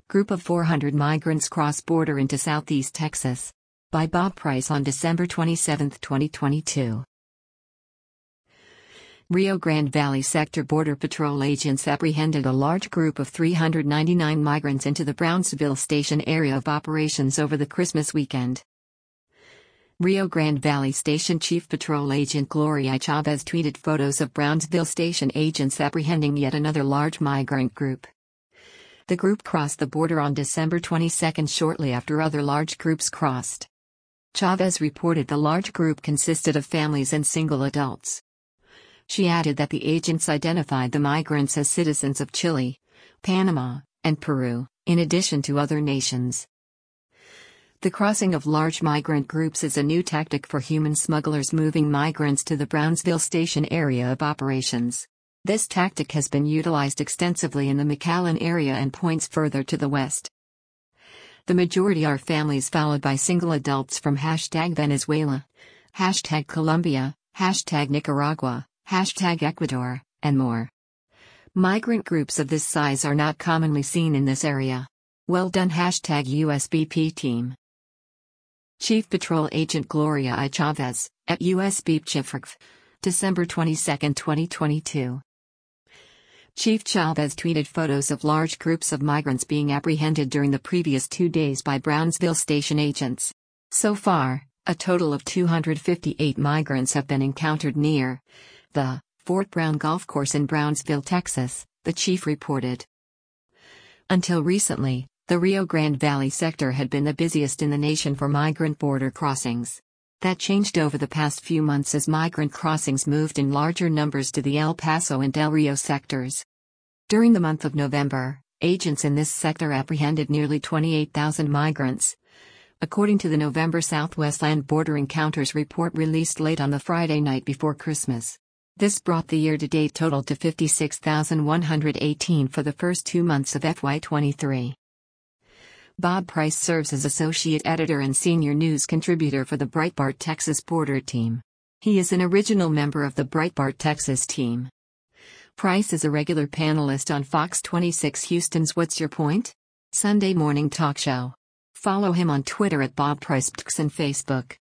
Group of 400 migrants cross border into southeast Texas. By Bob Price on December 27, 2022. Rio Grande Valley Sector Border Patrol agents apprehended a large group of 399 migrants into the Brownsville Station area of operations over the Christmas weekend. Rio Grande Valley Station Chief Patrol Agent Gloria Chavez tweeted photos of Brownsville Station agents apprehending yet another large migrant group. The group crossed the border on December 22 shortly after other large groups crossed. Chavez reported the large group consisted of families and single adults. She added that the agents identified the migrants as citizens of Chile, Panama, and Peru, in addition to other nations. The crossing of large migrant groups is a new tactic for human smugglers moving migrants to the Brownsville Station area of operations. This tactic has been utilized extensively in the McAllen area and points further to the west. The majority are families followed by single adults from #Venezuela, #Colombia, #Nicaragua, #Ecuador, and more. Migrant groups of this size are not commonly seen in this area. Well done #USBP team. Chief Patrol Agent Gloria I. Chavez, at USB Chifrf, December 22, 2022. Chief Chavez tweeted photos of large groups of migrants being apprehended during the previous 2 days by Brownsville Station agents. So far, a total of 258 migrants have been encountered near the Fort Brown Golf Course in Brownsville, Texas, the chief reported. Until recently, the Rio Grande Valley sector had been the busiest in the nation for migrant border crossings. That changed over the past few months as migrant crossings moved in larger numbers to the El Paso and Del Rio sectors. During the month of November, agents in this sector apprehended nearly 28,000 migrants. According to the November Southwest Land Border Encounters report released late on the Friday night before Christmas. This brought the year-to-date total to 56,118 for the first 2 months of FY23. Bob Price serves as associate editor and senior news contributor for the Breitbart Texas Border Team. He is an original member of the Breitbart Texas team. Price is a regular panelist on Fox 26 Houston's What's Your Point? Sunday morning talk show. Follow him on Twitter at Bob Price and Facebook.